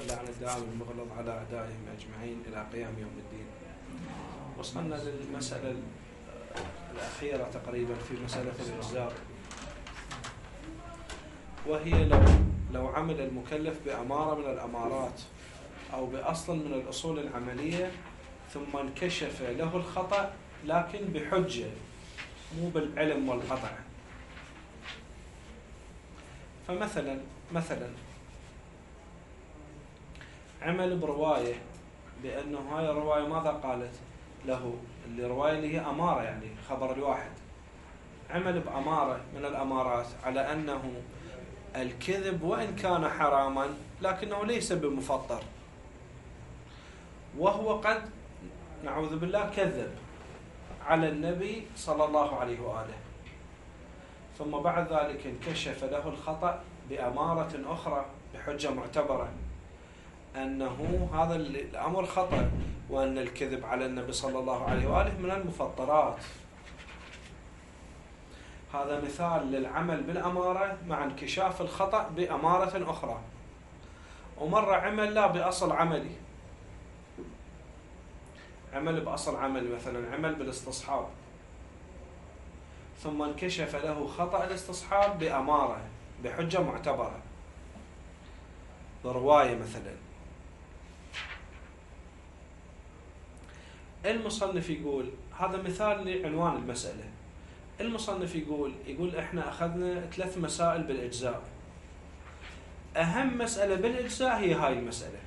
واللعن الدائم المغلظ على أعدائهم أجمعين إلى قيام يوم الدين. وصلنا للمسألة الأخيرة تقريبا في مسألة الإجزاء، وهي لو عمل المكلف بأمارة من الأمارات أو بأصل من الأصول العملية ثم انكشف له الخطأ لكن بحجة مو بالعلم والقطع. فمثلا عمل برواية بأنه هاي الرواية ماذا قالت له، الرواية اللي هي أمارة يعني خبر الواحد، عمل بأمارة من الأمارات على أنه الكذب وإن كان حراما لكنه ليس بمفطر، وهو قد نعوذ بالله كذب على النبي صلى الله عليه وآله، ثم بعد ذلك انكشف له الخطأ بأمارة أخرى بحجة معتبرة أنه هذا الأمر خطأ، وأن الكذب على النبي صلى الله عليه وآله من المفطرات. هذا مثال للعمل بالأمارة مع انكشاف الخطأ بأمارة أخرى. ومرة عمل لا بأصل عملي، عمل بأصل عملي، مثلا عمل بالاستصحاب ثم انكشف له خطأ الاستصحاب بأمارة بحجة معتبرة برواية مثلا. المصنف يقول هذا مثال لعنوان المسألة. المصنف يقول احنا أخذنا 3 مسائل بالإجزاء، أهم مسألة بالإجزاء هي هاي المسألة.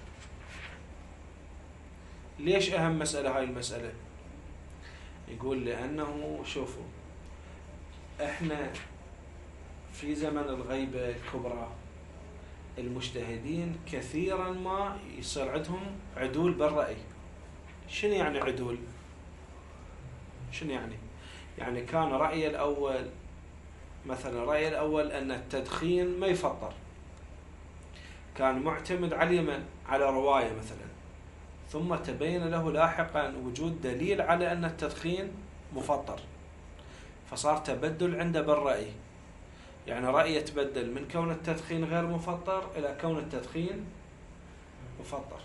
ليش أهم مسألة هاي المسألة؟ يقول لأنه شوفوا احنا في زمن الغيبة الكبرى المجتهدين كثيرا ما يصير عندهم عدول بالرأي. شنو يعني عدول؟ شنو يعني كان رأي الأول مثلا، رأي الأول أن التدخين ما يفطر، كان معتمد على اليمن على رواية مثلا، ثم تبين له لاحقا وجود دليل على أن التدخين مفطر، فصار تبدل عنده بالرأي، يعني رأي يتبدل من كون التدخين غير مفطر إلى كون التدخين مفطر.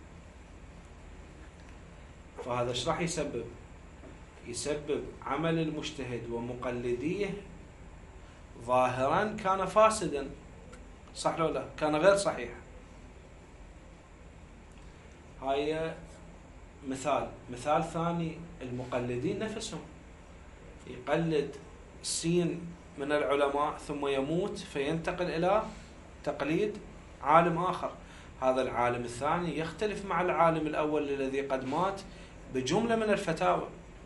فهذا ايش راح يسبب؟ يسبب عمل المجتهد ومقلديه ظاهرا كان فاسدا، صح لو لا؟ كان غير صحيح. هاي مثال ثاني، المقلدين نفسهم يقلد سين من العلماء ثم يموت فينتقل إلى تقليد عالم آخر، هذا العالم الثاني يختلف مع العالم الأول الذي قد مات بجملة من الفتاوى،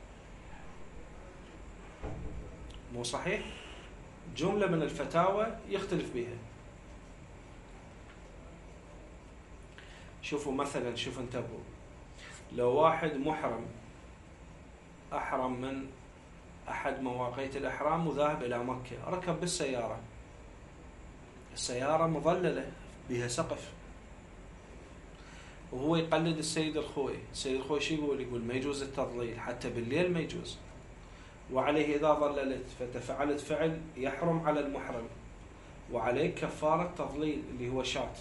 مو صحيح؟ جملة من الفتاوى يختلف بها. شوفوا مثلا، شوفوا انتبهوا، لو واحد محرم أحرم من أحد مواقيت الإحرام وذاهب إلى مكة، ركب بالسيارة، السيارة مظللة بها سقف، وهو يقلد السيد الخوي. السيد الخوي شو يقول ما يجوز التضليل حتى بالليل ما يجوز، وعليه إذا ظللت فتفعلت فعل يحرم على المحرم، وعليه كفارة تضليل اللي هو شات.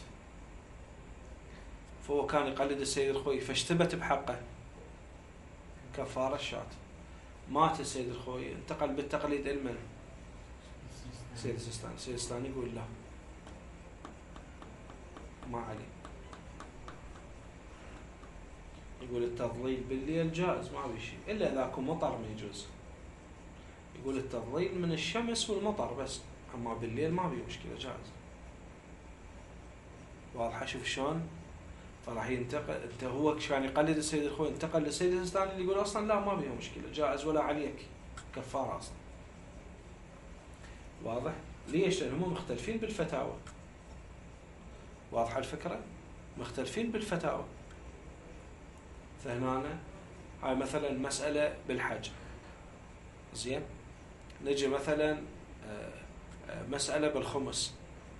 فهو كان يقلد السيد الخوي فاشتبت بحقه كفارة شات. مات السيد الخوي، انتقل بالتقليد المن سيد السيستاني. السيد السيستاني يقول لا ما عليه، يقول التضليل بالليل جائز ما في شيء، إلا إذا كان مطر ما يجوز. يقول التضليل من الشمس والمطر بس، أما بالليل ما في مشكلة جائز. واضحة؟ شوف شلون؟ فراح ينتقل، هو كان يقلد السيد الخوي، انتقل للسيد السيستاني اللي يقول أصلا لا ما فيها مشكلة جائز ولا عليك كفارة أصلا. واضح؟ ليش؟ لأنهم مختلفين بالفتاوى. واضحة الفكرة؟ مختلفين بالفتاوى. فهنا هاي مثلا مسألة بالحج، زين، نجي مثلا مسألة بالخمس،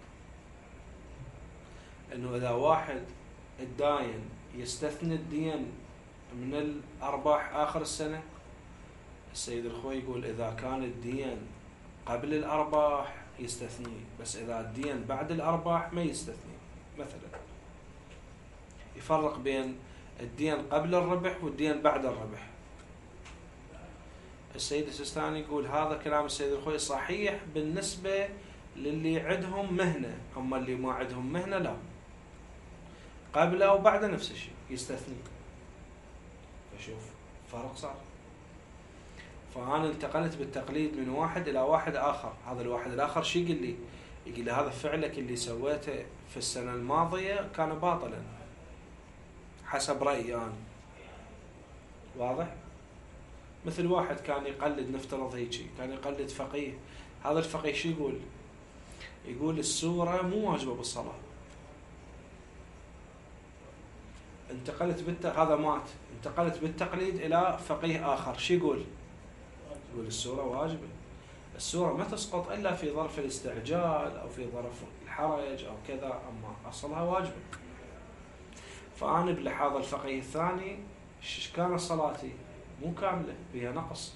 انه اذا واحد الداين يستثني الدين من الارباح اخر السنة، السيد الخوي يقول اذا كان الدين قبل الارباح يستثني، بس اذا الدين بعد الارباح ما يستثني مثلا. يفرق بين الدين قبل الربح والدين بعد الربح. السيد السيستاني يقول هذا كلام السيد الخوي صحيح بالنسبة للي عندهم مهنة، أما اللي ما عندهم مهنة لا، قبل أو بعد نفس الشيء يستثني. فشوف فرق صار. فأنا انتقلت بالتقليد من واحد إلى واحد آخر. هذا الواحد الآخر شو يقول لي؟ يقول لي هذا فعلك اللي سويته في السنة الماضية كان باطلا حسب رأيي أنا. واضح؟ مثل واحد كان يقلد، نفترض هيك، كان يقلد فقيه. هذا الفقيه شو يقول؟ يقول السورة مو واجبة بالصلاة. هذا مات، انتقلت بالتقليد إلى فقيه آخر، شو يقول؟ يقول السورة واجبة. السورة ما تسقط إلا في ظرف الاستعجال أو في ظرف الحرج أو كذا، أما أصلها واجبة. فأنا بلحاظ الفقيه الثاني كانت صلاتي مو كاملة، فيها نقص،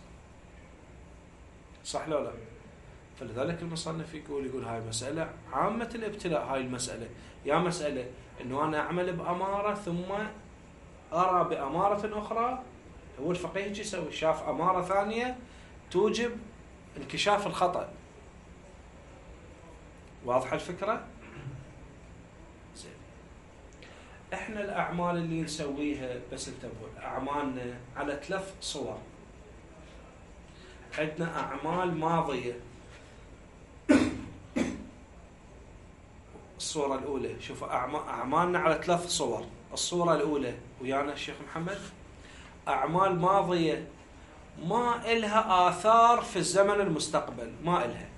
صح لو لا؟ فلذلك المصنف يقول هاي مسألة عامة الابتلاء. هاي المسألة يا مسألة أنه أنا أعمل بأمارة ثم أرى بأمارة أخرى. هو الفقيه يجي يسوي، شاف أمارة ثانية توجب انكشاف الخطأ. واضحة الفكرة؟ زين. احنا الأعمال اللي نسويها، بس انتبهوا، أعمالنا على 3 صور. عندنا أعمال ماضية. الصورة الأولى، شوفوا أعمالنا على 3 صور. الصورة الأولى ويانا الشيخ محمد، أعمال ماضية ما إلها آثار في الزمن المستقبل، ما إلها.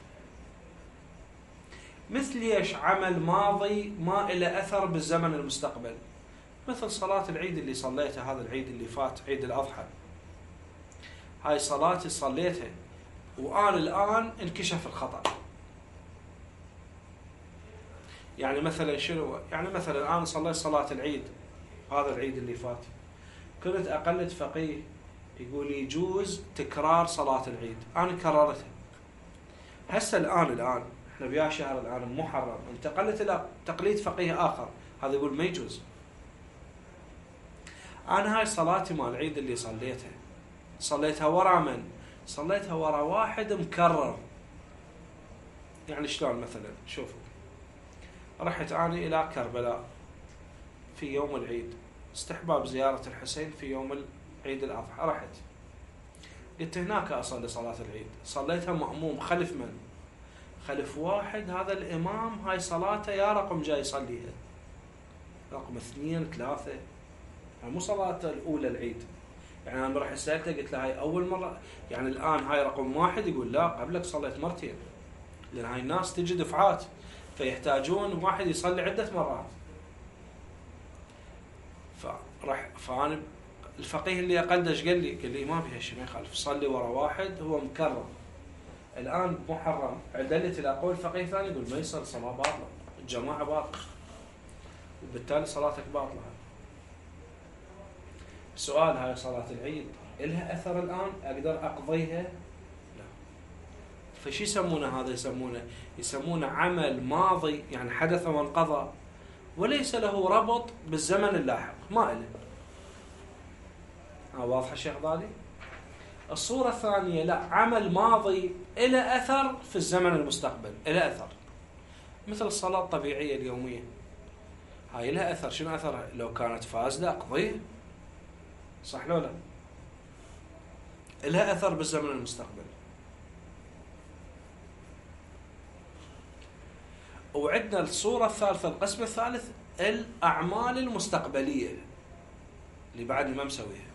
مثل ايش عمل ماضي ما إله أثر بالزمن المستقبل؟ مثل صلاة العيد اللي صليتها، هذا العيد اللي فات، عيد الأضحى. هاي صلاتي صليتها وآن الآن انكشف الخطأ. يعني مثلا شنو؟ يعني مثلا أنا صليت صلاة العيد، هذا العيد اللي فات، كنت أقلد فقيه يقول يجوز تكرار صلاة العيد، أنا كررتها. هسه الآن احنا بيا شهر الآن محرم، انتقلت إلى تقليد فقيه آخر، هذا يقول ما يجوز. أنا هاي صلاتي مال العيد اللي صليتها ورا من؟ صليتها ورا واحد مكرر. يعني شلون؟ مثلا شوفوا، رحت أنا إلى كربلاء في يوم العيد، استحباب زيارة الحسين في يوم عيد الأضحى. رحت قلت هناك أصلي صلاة العيد، صليتها مأموم خلف من؟ خلف واحد، هذا الإمام هاي صلاته يا رقم جاي يصليها رقم 2 3، يعني مو صلاته الأولى العيد. يعني أنا راح سألته قلت له هاي أول مرة، يعني الآن هاي رقم 1، يقول لا قبلك صليت مرتين، لأن هاي الناس تجي دفعات فيحتاجون واحد يصلي عدة مرات. فأنا الفقيه اللي أقلدش قال لي ما بيها شيء، ما يخالف، صلي ورا واحد هو مكرر. الآن محرم، عدلت إلى قول فقيه ثاني يقول ما يصير، صلاة باطلة، الجماعة باطلة، وبالتالي صلاتك باطلة. سؤال، هاي صلاة العيد إلها أثر الآن أقدر أقضيها؟ لا. فشي يسمونه هذا؟ يسمونه عمل ماضي، يعني حدث وانقضى وليس له ربط بالزمن اللاحق، ما إله. واضح الشيخ ضالي؟ الصورة الثانية لا، عمل ماضي إلى أثر في الزمن المستقبل، إلى أثر، مثل الصلاة الطبيعية اليومية، هاي لها أثر. شنو أثرها؟ لو كانت فاسدة أقضيها، صح لو لا؟ لها أثر بالزمن المستقبل. وعندنا الصورة الثالثة، القسم الثالث، الأعمال المستقبلية اللي بعد ما مسويها.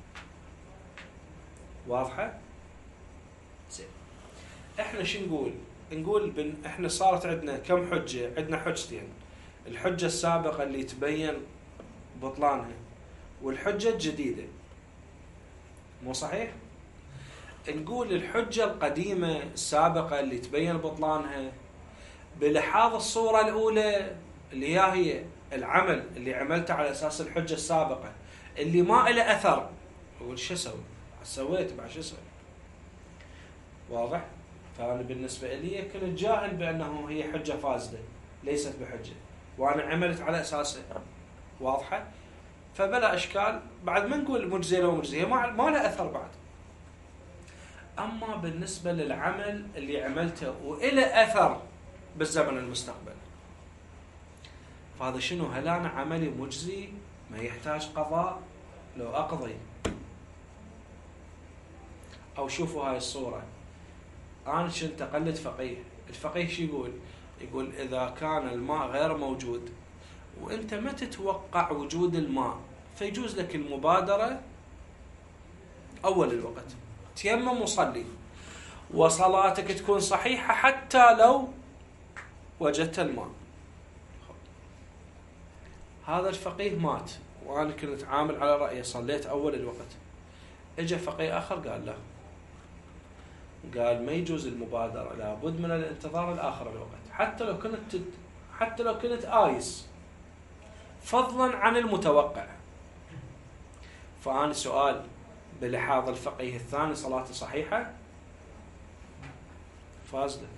واضحة؟ زين. احنا شو نقول احنا صارت عندنا كم حجة؟ عندنا حجتين، الحجة السابقة اللي تبين بطلانها والحجة الجديدة، مو صحيح؟ نقول الحجة القديمة السابقة اللي تبين بطلانها بلحاظ الصورة الأولى اللي هي العمل اللي عملته على أساس الحجة السابقة اللي ما إله أثر، أقول شو أسوي؟ سويت بعد شو أسوي؟ واضح؟ فأنا بالنسبة لي كنت جاهل بأنه هي حجة فاسدة ليست بحجة، وأنا عملت على أساسها. واضحة؟ فبلا اشكال، بعد ما نقول مجزيه لو مجزيه ما لها اثر بعد. اما بالنسبه للعمل اللي عملته والى اثر بالزمن المستقبل، فهذا شنو؟ هل انا عملي مجزي ما يحتاج قضاء لو اقضي؟ او شوفوا هاي الصوره، انا كنت اقلد فقيه، الفقيه شو يقول؟ يقول اذا كان الماء غير موجود وانت ما تتوقع وجود الماء، فيجوز لك المبادره اول الوقت، تيمم وصلي، وصلاتك تكون صحيحه حتى لو وجدت الماء. هذا الفقيه مات وانا كنت عامل على رايه، صليت اول الوقت. اجى فقيه اخر قال لا، قال ما يجوز المبادره، لابد من الانتظار لاخر الوقت حتى لو كنت آيس، فضلا عن المتوقع. فأنا سؤال بلحاظ الفقيه الثاني، صلاته صحيحه؟ فاسده.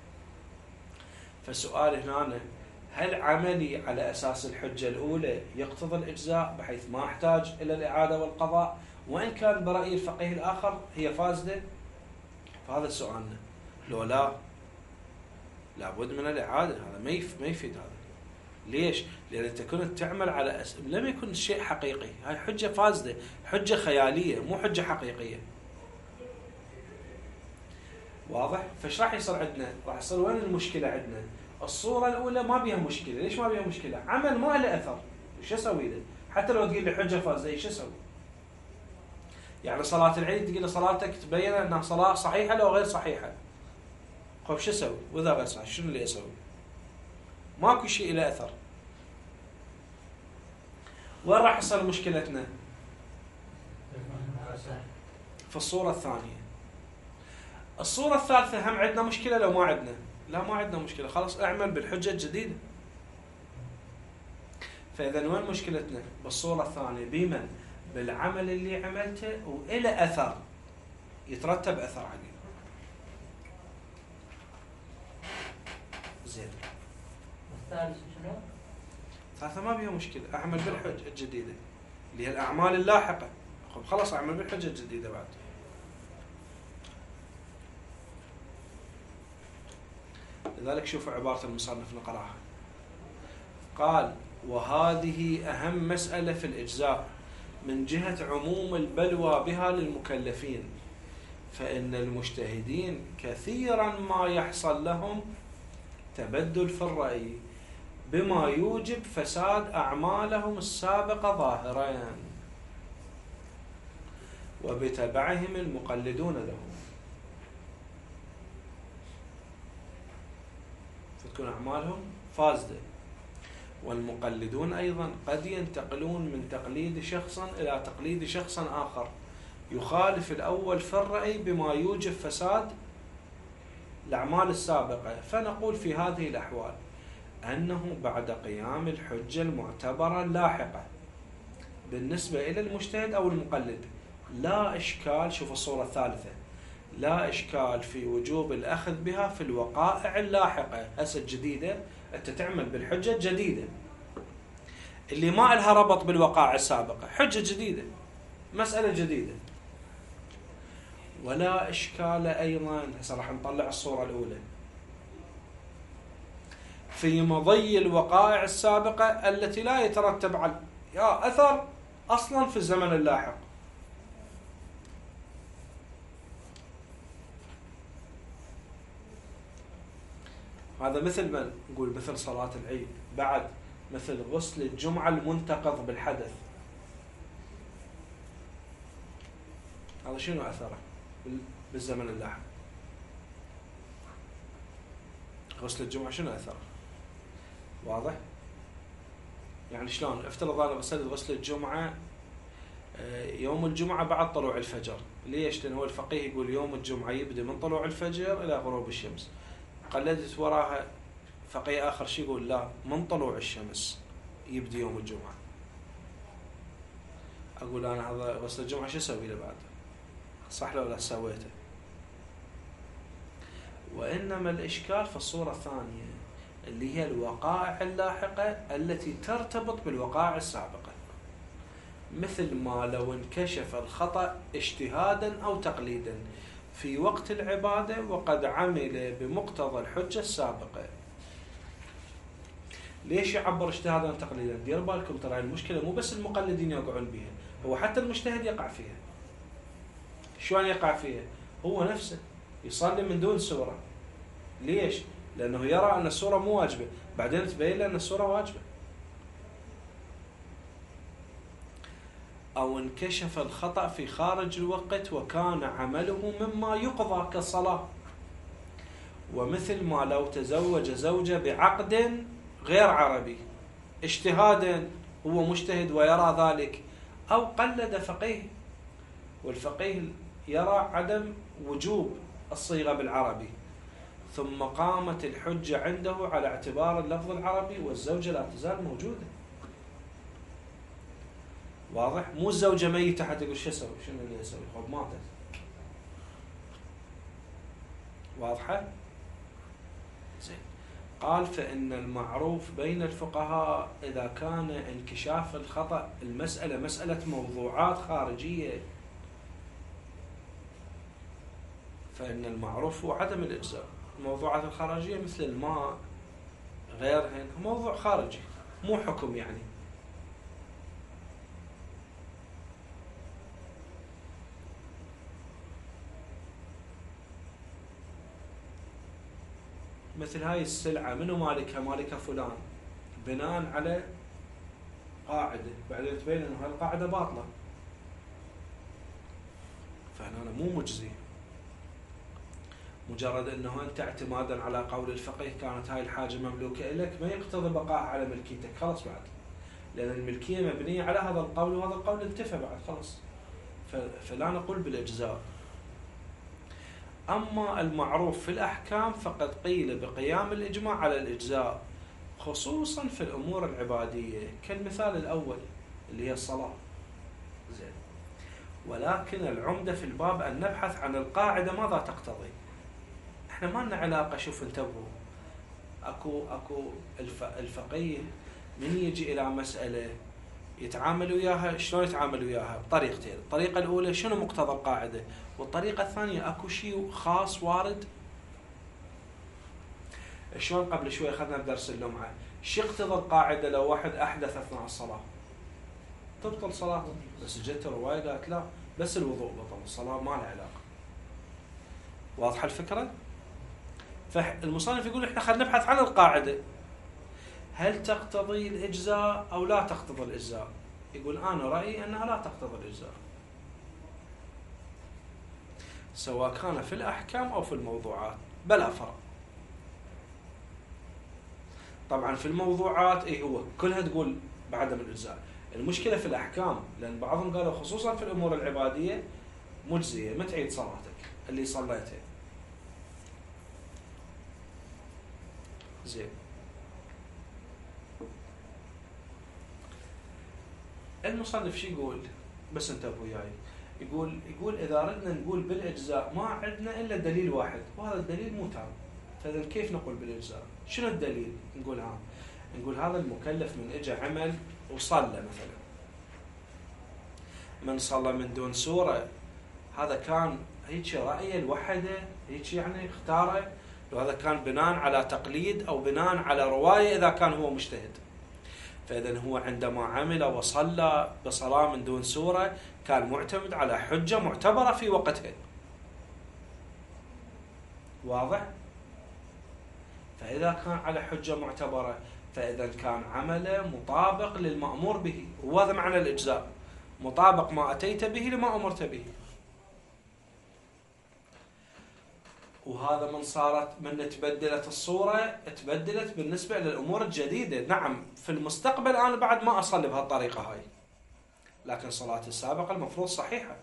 فالسؤال هنا، هل عملي على أساس الحجة الأولى يقتضي الإجزاء بحيث ما أحتاج إلى الإعادة والقضاء، وإن كان برأي الفقيه الآخر هي فاسدة؟ فهذا سؤالنا. لو لا، لابد من الإعادة، هذا ما يفيد هذا. ليش؟ لأن أنت كنت تعمل على لم يكن شيء حقيقي، هاي حجة فاسدة، حجة خيالية مو حجة حقيقية. واضح؟ فايش راح يصير عندنا؟ راح يصير وين المشكلة عندنا؟ الصورة الأولى ما بيها مشكلة، ليش ما بيها مشكلة؟ عمل ما له أثر، ايش اسوي له؟ حتى لو تقول لي حجة فاسدة ايش اسوي؟ يعني صلاة العيد تقول لي صلاتك تبين انها صلاة صحيحة لو غير صحيحة. طيب شو اسوي؟ واذا غير صحيح شنو اللي اسوي؟ ماكو شيء له أثر. وين راح يصير مشكلتنا؟ في الصورة الثانية. الصورة الثالثة هم عندنا مشكلة لو ما عندنا؟ لا ما عندنا مشكلة، خلاص اعمل بالحجة الجديدة. فإذا وين مشكلتنا؟ بالصورة الثانية، بمن؟ بالعمل اللي عملته وإلى أثر، يترتب أثر عليه. زين. الثالث شنو؟ الثالثة ما بيها مشكلة، أعمل بالحجة الجديدة اللي هي الأعمال اللاحقة. خلاص أعمل بالحجة الجديدة بعد. لذلك شوفوا عبارة المصنف نقراها. قال: وهذه أهم مسألة في الإجزاء من جهة عموم البلوى بها للمكلفين، فإن المجتهدين كثيرا ما يحصل لهم تبدل في الرأي بما يوجب فساد أعمالهم السابقة ظاهرا، وبتبعهم المقلدون لهم، فتكون أعمالهم فاسدة. والمقلدون أيضا قد ينتقلون من تقليد شخص إلى تقليد شخص آخر يخالف الأول في الرأي بما يوجب فساد الأعمال السابقة. فنقول في هذه الأحوال أنه بعد قيام الحجة المعتبرة اللاحقة بالنسبة إلى المجتهد أو المقلد لا إشكال، شوف الصورة الثالثة، لا إشكال في وجوب الأخذ بها في الوقائع اللاحقة. هسه الجديدة أنت تعمل بالحجة الجديدة اللي ما لها ربط بالوقائع السابقة، حجة جديدة، مسألة جديدة. ولا إشكال أيضا، هسه راح نطلع الصورة الأولى، في مضي الوقائع السابقة التي لا يترتب على أثر أصلا في الزمن اللاحق. هذا مثل ما نقول مثل صلاة العيد، بعد مثل غسل الجمعة المنتقض بالحدث، هذا شنو أثره بالزمن اللاحق؟ غسل الجمعة شنو أثره؟ واضح؟ يعني شلون؟ افترض أنا غسلت غسل الجمعة يوم الجمعة بعد طلوع الفجر. ليش؟ لأن هو الفقيه يقول يوم الجمعة يبدأ من طلوع الفجر إلى غروب الشمس. قلدت وراها فقيه آخر شي يقول لا، من طلوع الشمس يبدأ يوم الجمعة. أقول أنا هذا غسل الجمعة شو أسوي له بعد؟ صح لو لا سويته؟ وإنما الإشكال في الصورة الثانية اللي هي الوقائع اللاحقة التي ترتبط بالوقائع السابقة. مثل ما لو انكشف الخطأ اجتهادا أو تقليدا في وقت العبادة وقد عمل بمقتضى الحجة السابقة. ليش يعبر اجتهادا أو تقليدا؟ دير بالكم ترى المشكلة مو بس المقلدين يقعون بها، هو حتى المجتهد يقع فيها. شلون يقع فيها؟ هو نفسه يصلي من دون سورة. ليش؟ لأنه يرى أن السورة مو واجبة، بعدين تبين له أن السورة واجبة. أو انكشف الخطأ في خارج الوقت وكان عمله مما يقضى كالصلاة، ومثل ما لو تزوج زوجة بعقد غير عربي اجتهادا، هو مجتهد ويرى ذلك، أو قلد فقيه والفقيه يرى عدم وجوب الصيغة بالعربي، ثم قامت الحجة عنده على اعتبار اللفظ العربي والزوجة لا تزال موجودة. واضح؟ مو الزوجة ميتة حتى يقول شو اسوي؟ شنو اللي اسوي؟ خب ماتت. واضحة؟ زين. قال فإن المعروف بين الفقهاء إذا كان انكشاف الخطأ المسألة مسألة موضوعات خارجية، فإن المعروف هو عدم الإجزاء. الموضوعات الخارجية مثل الماء غيرهن موضوع خارجي مو حكم يعني. مثل هاي السلعة منو مالكها؟ مالكها فلان، بناء على قاعدة بعدين تبين أنه هالقاعدة باطلة، فهنا مو مجزي. مجرد أنه أنت اعتمادا على قول الفقيه كانت هاي الحاجة مملوكة لك ما يقتضي بقاء على ملكيتك، خلاص بعد، لأن الملكية مبنية على هذا القول وهذا القول انتفى بعد خلاص، فلا نقول بالإجزاء. أما المعروف في الأحكام فقد قيل بقيام الإجماع على الإجزاء، خصوصا في الأمور العبادية كالمثال الأول اللي هي الصلاة. زين. ولكن العمدة في الباب أن نبحث عن القاعدة ماذا تقتضي. احنا ما لنا علاقة. شوف انتبهوا، اكو الفقيه من يجي إلى مسألة يتعامل وياها، شلون يتعامل وياها؟ بطريقتين. الطريقة الأولى شنو مقتضى القاعدة، والطريقة الثانية أكو شيء خاص وارد. شلون قبل شوي أخذنا بدرس اللمعة شو يقتضى القاعدة لو واحد أحدث أثناء الصلاة تبطل صلاته، بس جت رواية قالت لا بس الوضوء بطل، الصلاة ما لها علاقة. واضحة الفكرة؟ فالمصنف يقول احنا خلينا نبحث عن القاعدة، هل تقتضي الإجزاء أو لا تقتضي الإجزاء؟ يقول أنا رأيي أنها لا تقتضي الإجزاء، سواء كان في الأحكام أو في الموضوعات بلا فرق. طبعا في الموضوعات هو كلها تقول بعدم الإجزاء، المشكلة في الأحكام، لأن بعضهم قالوا خصوصا في الأمور العبادية مجزية، ما تعيد صلاتك اللي صليتها. زين. المصنف شو يقول؟ بس انتبهوا وياي. يقول إذا ردنا نقول بالإجزاء ما عندنا إلا دليل واحد، وهذا الدليل مو تام، فإذا كيف نقول بالإجزاء؟ شنو الدليل؟ نقول هذا المكلف من إجا عمل وصلى مثلا، من صلى من دون سورة، هذا كان هيك رأيه الوحده هيك يعني اختاره، وهذا كان بناء على تقليد أو بناء على رواية إذا كان هو مجتهد. فإذا هو عندما عمل وصلى بصلاة من دون سورة كان معتمد على حجة معتبرة في وقتها. واضح؟ فإذا كان على حجة معتبرة فإذا كان عمله مطابق للمأمور به، وهذا معنى الإجزاء، مطابق ما أتيت به لما أمرت به. وهذا من تبدلت الصورة تبدلت بالنسبة للأمور الجديدة. نعم في المستقبل أنا بعد ما أصلي بهالطريقة هاي، لكن صلاتي السابقة المفروض صحيحة.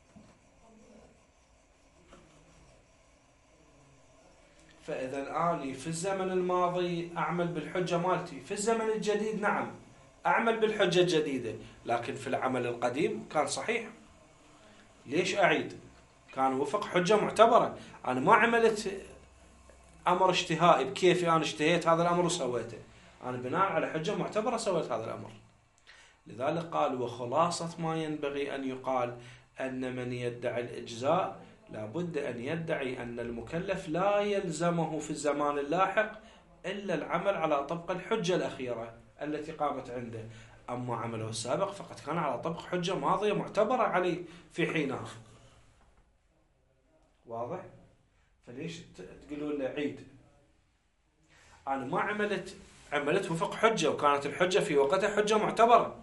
فإذا أنا في الزمن الماضي أعمل بالحجة مالتي، في الزمن الجديد نعم أعمل بالحجة الجديدة، لكن في العمل القديم كان صحيح. ليش أعيد؟ كان وفق حجة معتبرة، أنا ما عملت أمر اشتهائي بكيفي، أنا اشتهيت هذا الأمر وسويته، أنا بناء على حجة معتبرة سويت هذا الأمر. لذلك قال وخلاصة ما ينبغي أن يقال أن من يدعي الإجزاء لابد أن يدعي أن المكلف لا يلزمه في الزمان اللاحق إلا العمل على طبق الحجة الأخيرة التي قامت عنده، أما عمله السابق فقد كان على طبق حجة ماضية معتبرة عليه في حينها. واضح؟ فليش تقولون له عيد؟ أنا ما عملت وفق حجة، وكانت الحجة في وقتها حجة معتبرة.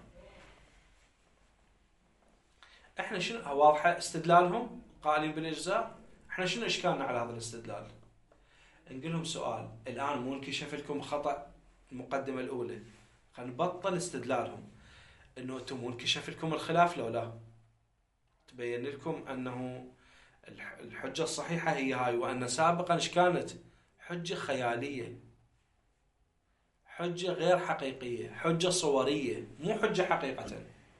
احنا شنو واضحة استدلالهم قائلين بالإجزاء؟ احنا شنو إشكالنا على هذا الاستدلال؟ نقول لهم سؤال، الآن مو انكشف لكم خطأ المقدمة الأولى، خلينا نبطل استدلالهم إنه أنتم مو انكشف لكم الخلاف لو لا تبين لكم أنه الحجة الصحيحة هي هاي، وأن سابقا إيش كانت؟ حجة خيالية، حجة غير حقيقية، حجة صورية، مو حجة حقيقة.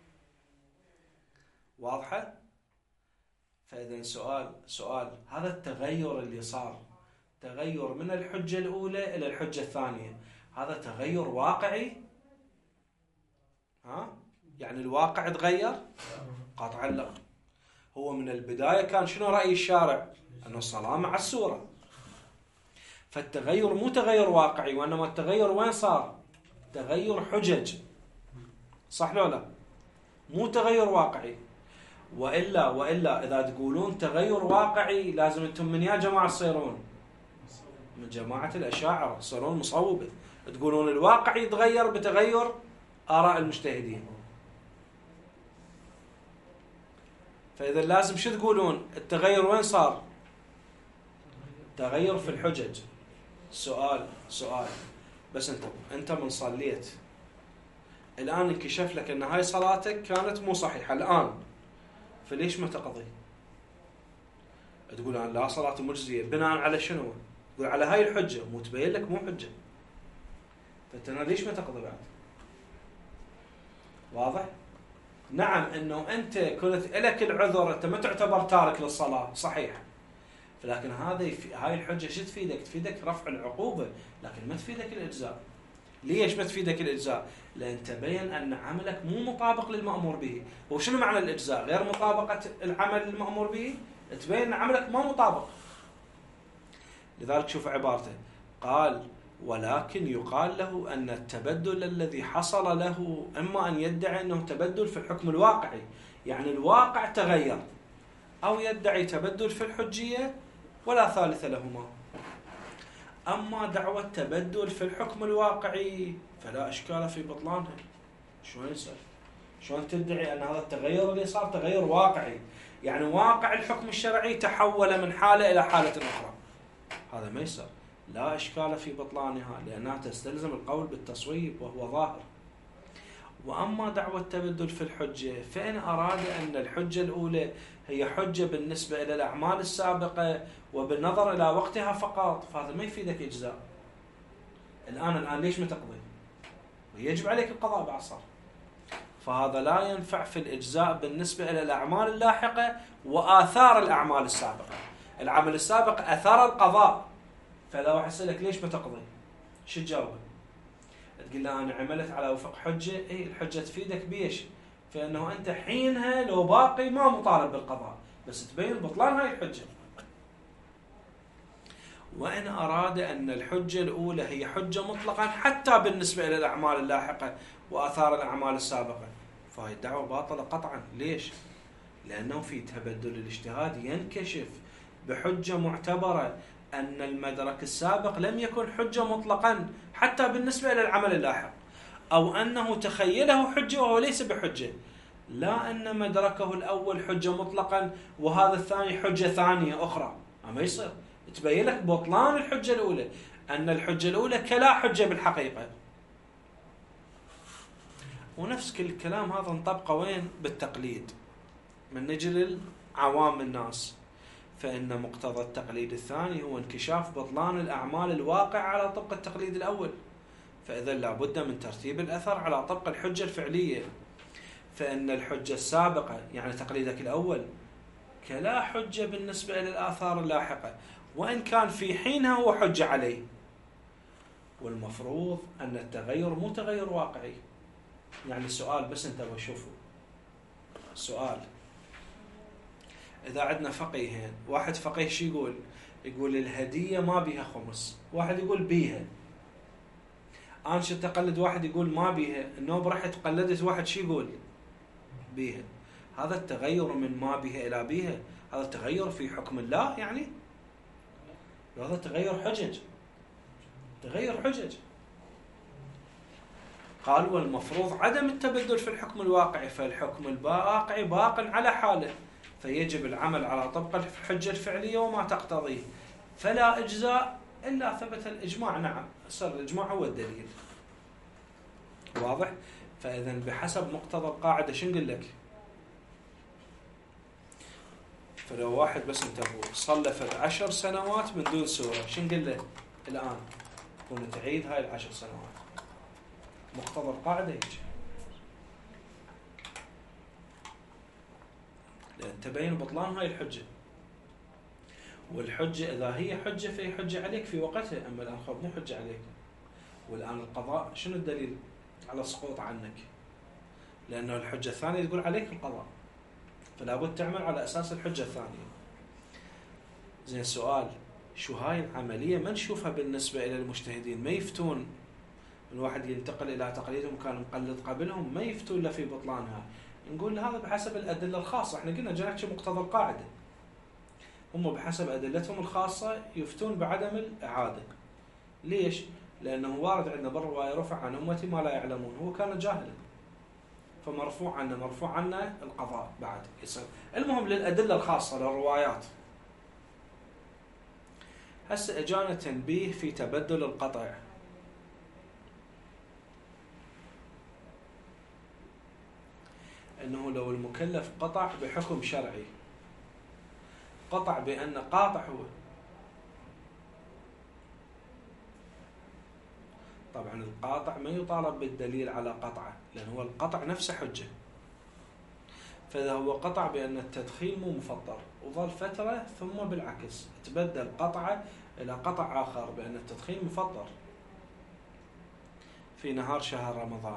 واضحة؟ فإذا سؤال هذا التغير اللي صار، تغير من الحجة الأولى إلى الحجة الثانية، هذا تغير واقعي؟ يعني الواقع تغير؟ قطعا لا. هو من البداية كان شنو رأي الشارع؟ أنه الصلاة مع السورة. فالتغير مو تغير واقعي، وإنما التغير وين صار؟ تغير حجج. صح لو لا؟ مو تغير واقعي. وإلا إذا تقولون تغير واقعي لازم أنتم من يا جماعة تصيرون؟ من جماعة الأشاعرة، تصيرون مصوبة، تقولون الواقع يتغير بتغير آراء المجتهدين. فإذا لازم شو تقولون؟ التغير وين صار؟ تغير في الحجج. سؤال بس أنت من صليت الآن انكشف لك أن هاي صلاتك كانت مو صحيحة الآن، فليش ما تقضي؟ تقول أنا لا صلاة مجزية، بناء على شنو؟ تقول على هاي الحجة، مو تبين لك مو حجة، فأنت ليش ما تقضي بعد؟ واضح؟ نعم أنه أنت كنت لك العذر، أنت ما تعتبر تارك للصلاة صحيح، لكن هاي الحجة شو تفيدك؟ تفيدك رفع العقوبة، لكن ما تفيدك الإجزاء. ليش ما تفيدك الإجزاء؟ لأن تبين أن عملك مو مطابق للمأمور به. وشنو معنى الإجزاء؟ غير مطابقة العمل للمأمور به، تبين أن عملك ما مطابق. لذلك شوف عبارته، قال ولكن يقال له أن التبدل الذي حصل له إما أن يدعي أنه تبدل في الحكم الواقعي، يعني الواقع تغير، أو يدعي تبدل في الحجية ولا ثالث لهما. أما دعوة تبدل في الحكم الواقعي فلا إشكال في بطلانها. شلون يصير؟ شلون تدعي أن هذا التغير اللي صار تغير واقعي، يعني واقع الحكم الشرعي تحول من حالة إلى حالة أخرى؟ هذا ما يصير. لا إشكال في بطلانها لأنها تستلزم القول بالتصويب وهو ظاهر. وأما دعوة التبدل في الحجة فإن أراد أن الحجة الأولى هي حجة بالنسبة إلى الأعمال السابقة وبالنظر إلى وقتها فقط، فهذا ما يفيدك إجزاء. الآن ليش ما تقضي؟ ويجب عليك القضاء بعد صار. فهذا لا ينفع في الإجزاء بالنسبة إلى الأعمال اللاحقة وآثار الأعمال السابقة. العمل السابق أثار القضاء، فلو أحسلك ليش ما تقضي؟ شو تجاوبه؟ تقول له أنا عملت على وفق حجة، الحجة تفيدك بيش؟ فإنه أنت حينها لو باقي ما مطالب بالقضاء، بس تبين بطلان هاي الحجة. وإن أراد أن الحجة الأولى هي حجة مطلقا حتى بالنسبة إلى الأعمال اللاحقة وآثار الأعمال السابقة، فهي الدعوة باطلة قطعا. ليش؟ لأنه في تبدل الاجتهاد ينكشف بحجة معتبرة أن المدرك السابق لم يكن حجة مطلقا حتى بالنسبة إلى العمل اللاحق، أو أنه تخيله حجة وهو ليس بحجة، لا أن مدركه الأول حجة مطلقا وهذا الثاني حجة ثانية أخرى. ما يصير. تبين لك بطلان الحجة الأولى، أن الحجة الأولى كلا حجة بالحقيقة. ونفس كل الكلام هذا نطبقه وين؟ بالتقليد من نجل عوام الناس. فإن مقتضى التقليد الثاني هو انكشاف بطلان الأعمال الواقع على طبق التقليد الأول، فإذا لابد من ترتيب الأثر على طبق الحجة الفعلية. فإن الحجة السابقة يعني تقليدك الأول كلا حجة بالنسبة إلى الآثار اللاحقة، وإن كان في حينها هو حجة عليه. والمفروض أن التغير مو تغير واقعي، يعني سؤال بس انتبهوا شوفوا سؤال. إذا عندنا فقيهين، واحد فقيه شو يقول؟ يقول الهدية ما بيها خمس، واحد يقول بيها. أنا شو أقلد واحد يقول ما بيها، النوب رحت قلدت واحد شو يقول؟ بيها. هذا التغير من ما بيها إلى بيها، هذا تغير في حكم الله يعني؟ هذا تغير حجج، تغير حجج. قال والمفروض عدم التبدل في الحكم الواقعي، فالحكم الواقعي باق على حاله، فيجب العمل على طبق الحجة الفعلية وما تقتضيه، فلا إجزاء إلا ثبت الإجماع. نعم، صار الإجماع هو الدليل. واضح؟ فإذا بحسب مقتضى القاعدة شو نقول لك؟ فلو واحد بس انتبهوا صلفت 10 سنوات من دون سورة، شو نقول له الآن؟ كون تعيد هاي 10 سنوات. مقتضى القاعدة هيك، لأن تبين بطلان هاي الحجة. والحجة إذا هي حجة فهي حجة عليك في وقتها، أما الآن خب مو حجة عليك. والآن القضاء شنو الدليل على سقوط عنك؟ لأنه الحجة الثانية تقول عليك القضاء، فلا بد تعمل على أساس الحجة الثانية. زين سؤال، شو هاي العملية ما نشوفها بالنسبة إلى المجتهدين؟ ما يفتون من واحد ينتقل إلى تقليدهم كان مقلد قبلهم، ما يفتون له في بطلانها. نقول هذا بحسب الأدلة الخاصة. احنا قلنا جاءت مقتضى القاعدة، هم بحسب أدلتهم الخاصة يفتون بعدم الإعادة. ليش؟ لأنه وارد عندنا بالرواية رفع عن أمتي ما لا يعلمون، هو كان جاهلا فمرفوع عنا القضاء بعد يصير. المهم للأدلة الخاصة للروايات. هسه اجانا تنبيه في تبدل القطع. انه لو المكلف قطع بحكم شرعي، قطع بأن قاطع هو، طبعا القاطع ما يطالب بالدليل على قطعه، لأن هو القطع نفسه حجة. فإذا هو قطع بأن التدخين مو مفطر وظل فترة ثم بالعكس تبدل قطعه إلى قطع آخر بأن التدخين مفطر في نهار شهر رمضان،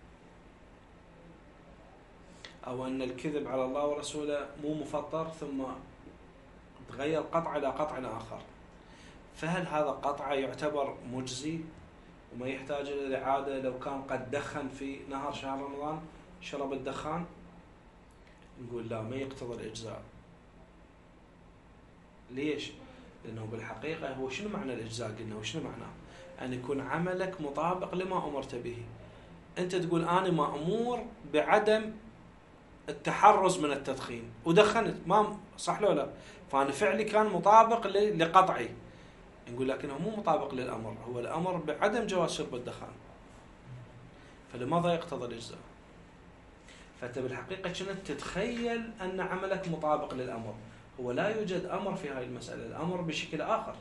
أو أن الكذب على الله ورسوله مو مفطر ثم تغير قطع إلى قطع آخر، فهل هذا قطع يعتبر مجزي وما يحتاج إلى الإعادة لو كان قد دخن في نهار شهر رمضان شرب الدخان؟ نقول لا، ما يقتضي الإجزاء. ليش؟ لأنه بالحقيقة هو شنو معنى الإجزاء؟ قلنا وشنو معناه؟ أن يكون عملك مطابق لما أمرت به. أنت تقول أنا مأمور بعدم التحرز من التدخين ودخنت، ما صح لو لا؟ فأنا فعلي كان مطابق لقطعي. نقول لكنه مو مطابق للأمر، هو الأمر بعدم جواز شرب الدخان، فلماذا يقتضي الإجزاء؟ فأنت بالحقيقة كنت تتخيل أن عملك مطابق للأمر، هو لا يوجد أمر في هذه المسألة، الأمر بشكل آخر.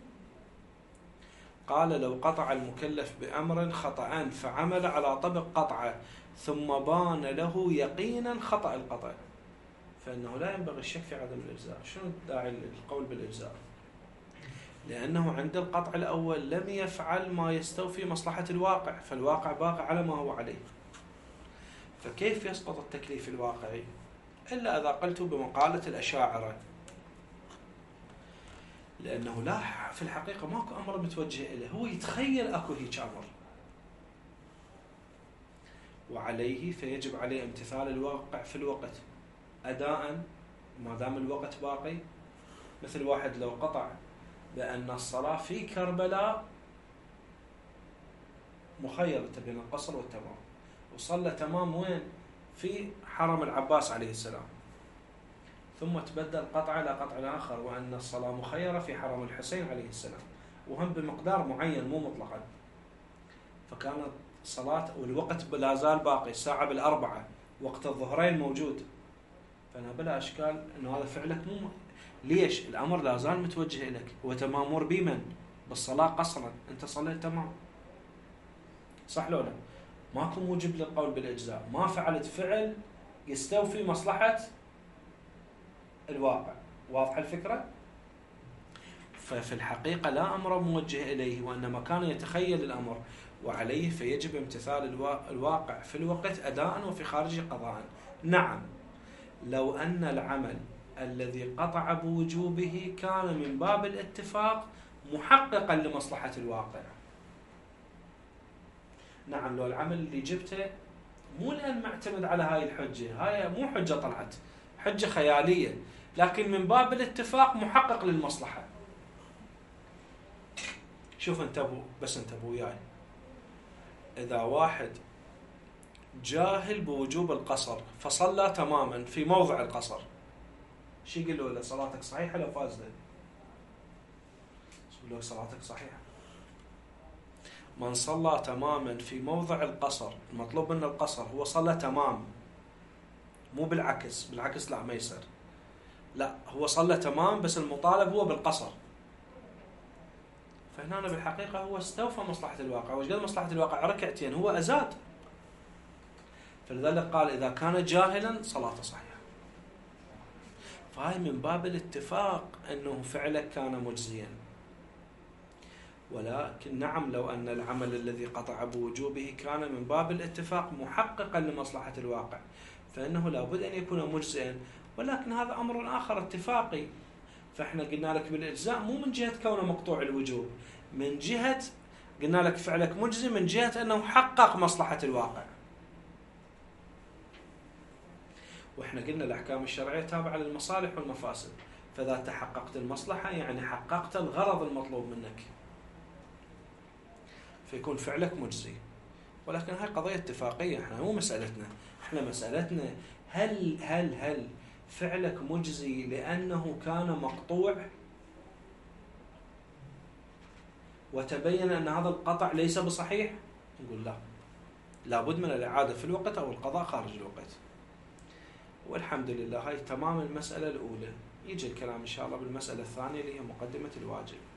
قال لو قطع المكلف بأمر خطأ فعمل على طبق قطعه ثم بان له يقينا خطأ القطع، فإنه لا ينبغي الشك في عدم الإجزاء. شنو الداعي للقول بالإجزاء؟ لأنه عند القطع الأول لم يفعل ما يستوفي مصلحة الواقع، فالواقع باقي على ما هو عليه، فكيف يسقط التكليف الواقعي إلا إذا قلت بمقالة الأشاعرة؟ لأنه لا، في الحقيقة ماكو أمر متوجه إليه، هو يتخيل أكو هيك أمر، وعليه فيجب عليه امتثال الواقع في الوقت أداء ما دام الوقت باقي. مثل واحد لو قطع بأن الصلاة في كربلاء مخيرة بين القصر والتمام، وصلى تمام وين؟ في حرم العباس عليه السلام، ثم تبدل قطع إلى قطع آخر وأن الصلاة مخيرة في حرم الحسين عليه السلام، وهم بمقدار معين مو مطلقا، فكانت صلاة والوقت لا زال باقي، الساعة 4 وقت الظهرين موجود، فأنا بلا أشكال أنه هذا فعلك مو. ليش؟ الأمر لا زال متوجه إليك، هو تمامر بمن؟ بالصلاة قصرا، أنت صليت تمام، صح لو لا؟ ماكو موجب للقول بالإجزاء، ما فعلت فعل يستوفي مصلحة الواقع. واضح الفكرة؟ ففي الحقيقة لا أمر موجه إليه، وإنما كان يتخيل الأمر، وعليه فيجب امتثال الواقع في الوقت أداء وفي خارجه قضاء. نعم، لو أن العمل الذي قطع بوجوبه كان من باب الاتفاق محققا لمصلحة الواقع. نعم، لو العمل اللي جبته مو لأن معتمد على هاي الحجة، هاي مو حجة طلعت، حجة خيالية، لكن من باب الاتفاق محقق للمصلحة. شوف انتبهوا، بس انتبهوا وياي، إذا واحد جاهل بوجوب القصر فصلى تماما في موضع القصر، شو يقول له؟ صلاتك صحيحة لو فاسدة؟ يقول له صلاتك صحيحة. من صلى تماما في موضع القصر، المطلوب منه القصر، هو صلى تمام، مو بالعكس لا ما يصير، لا هو صلى تمام بس المطالب هو بالقصر. فهنا بالحقيقة هو استوفى مصلحة الواقع. وش قال مصلحة الواقع؟ ركعتين، هو أزاد. فلذلك قال إذا كان جاهلا صلاته صحيحة. فهاي من باب الاتفاق أنه فعلك كان مجزيا. ولكن نعم، لو أن العمل الذي قطع بوجوبه كان من باب الاتفاق محققا لمصلحة الواقع فإنه لابد أن يكون مجزئا، ولكن هذا أمر آخر اتفاقي. فإحنا قلنا لك بالإجزاء مو من جهة كونه مقطوع الوجوب، من جهة قلنا لك فعلك مجزي من جهة أنه حقق مصلحة الواقع. وإحنا قلنا الأحكام الشرعية تابعة للمصالح والمفاسد، فإذا تحققت المصلحة يعني حققت الغرض المطلوب منك، فيكون فعلك مجزي. ولكن هاي قضية اتفاقية، احنا مو مسألتنا، احنا مسألتنا هل فعلك مجزي لأنه كان مقطوع وتبين أن هذا القطع ليس بصحيح؟ نقول لا، لابد من الإعادة في الوقت أو القضاء خارج الوقت. والحمد لله هاي تمام المسألة الأولى. يجي الكلام إن شاء الله بالمسألة الثانية اللي هي مقدمة الواجب.